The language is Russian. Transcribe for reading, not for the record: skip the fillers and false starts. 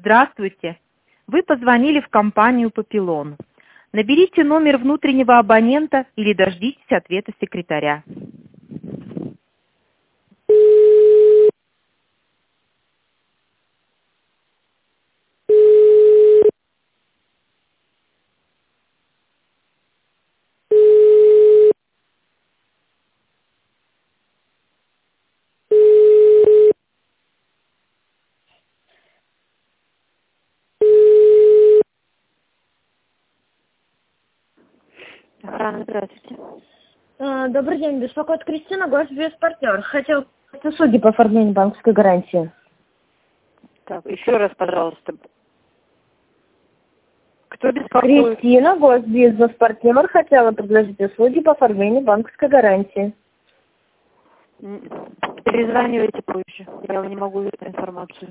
Здравствуйте. Вы позвонили в компанию «Папилон». Наберите номер внутреннего абонента или дождитесь ответа секретаря. Охрана, здравствуйте. Добрый день, беспокоит Кристина, госбезпартнер. Хотел услуги по оформлению банковской гарантии. Так, еще раз, пожалуйста. Кто беспокоит? Кристина, госбезпартнер, хотела предложить услуги по оформлению банковской гарантии. Перезванивайте позже. Я не могу эту информацию.